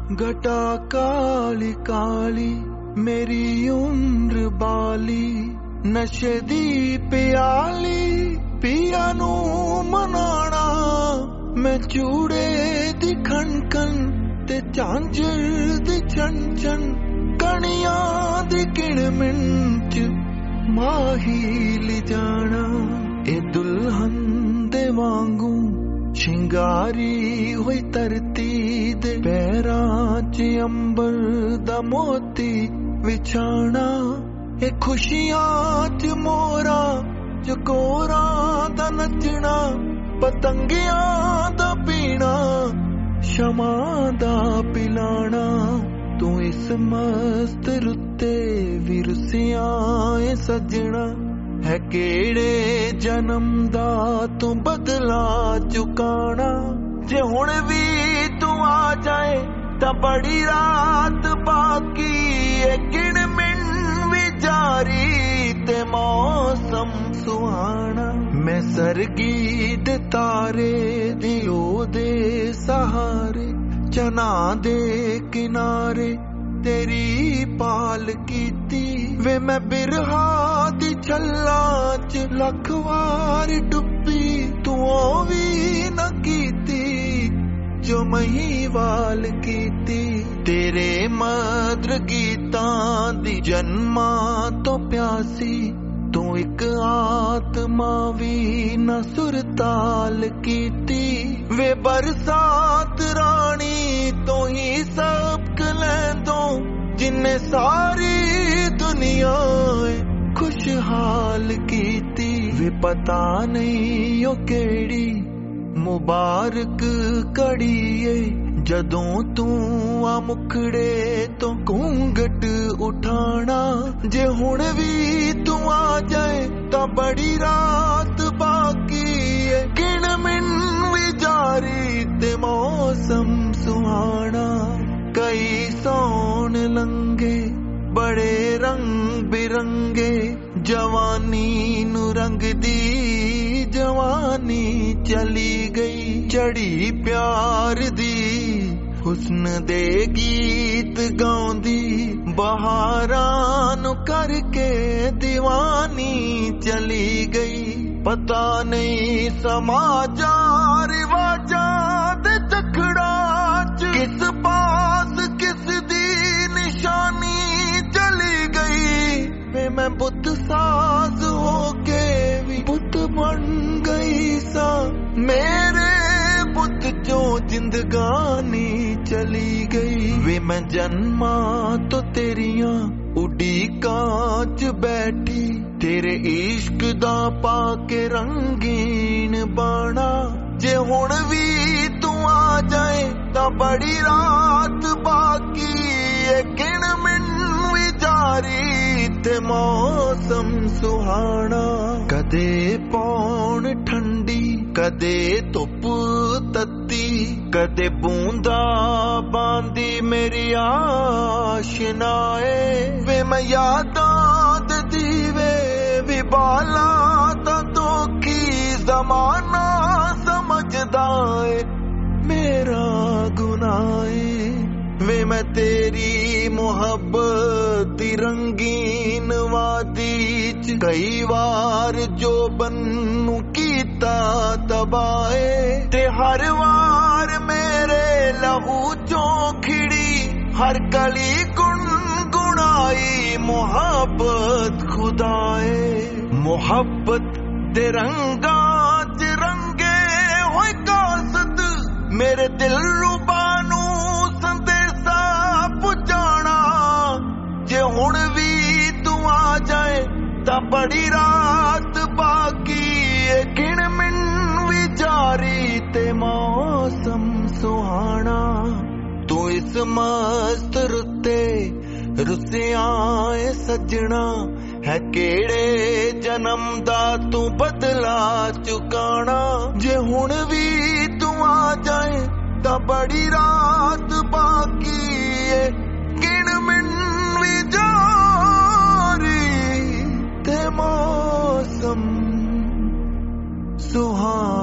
घटा काली काली मेरी उम्र बाली नशे दी प्याली पिया नू मनाना मैं चूड़े दी खन खन ते झांझर दी छन छन कणियां दी किण मिंच माही ले जाना ए दुल्हन दे वांगू शिंगारी हुई धरती दे पैरां च अंबर दा मोती विछाना ए खुशियां च मोरा चकोरा दा नचना पतंगियां दा पीना शमा दा पिलाना तू इस मस्त रुत्ते भी रुसियां ए सजना है केड़े जन्म दा तू बदला चुकाना जे हुण भी तू आ जाए तां बड़ी रात बाकी ए गिण मिन भी जारी ते मौसम सुहाना मैं सरगी दे तारे दी ओदे सहारे चना दे किनारे तेरी पाल कीती वे मैं बिरहा दी छल्ला च लख वार डुब्बी तू भी न कीती जो महीवाल कीती तेरे मधुर गीतां दी जन्मा तो प्यासी तू एक आत्मा भी न सुरताल कीती वे बरसात रानी तो ही सबक लैंदो जिन्ने सारी दुनिया खुशहाल कीती वे पता नहीं ओ केड़ी मुबारक कड़ीए जदों तू आ मुखड़े तो घूंघट उठाना जे हुण भी तू आ जाए ता बड़ी रात बाकी है गिण मिन भी जारी ते मौसम सुहाना कई सौन लंगे बड़े रंग बिरंगे जवानी नु रंग दी जवानी चली गई चढ़ी प्यार दी हुस्न दे गीत गाउंदी बहारां नु करके दीवानी चली गई पता नहीं समाजा रिवाजां दे चखड़ा च किस पास किस दी निशानी चली गई वे मैं बुत साज होके भी बुत बन गई सा मेरे बुत जो जिंदगानी चली गई वे मैं जन्मा तो तेरियां उड़ीकां च बैठी तेरे इश्क दा पाके रंगीन बाना जे हुण भी तू आ जाए ता बड़ी रात बाकी ए गिण मिन भी जारी ते मौसम सुहाना कदे पौन ठंडी कदे धुप तत्ती कदे बूंदा बांदी मेरी आशनाए वे मैं यादां दे दीवे भी बाला ता दोखी ज़माना समझदा ए मेरा गुनाहे वे मैं तेरी मोहब्बत दी रंगीन वादी च कई वार जो बनू कीता तबाए ते हर वार मेरे लहू चों खिड़ी हर गली गुनगुनाई मोहब्बत खुदाए मोहब्बत दे रंगा च रंगे होए कासत मेरे दिल रुबानू संदेशा पुजाना जे हुण भी तू आ जाए ता बड़ी रात बाकी ए गिण मिन भी जारी ते मौसम सुहाना तू इस मस्त रुत्ते रुसिया ए सजना है केड़े जन्म दा तू बदला चुकाना जे हुण भी तू आ जाए ता बड़ी रात बाकी ए गिण मिन भी जारी ते मौसम सुहाना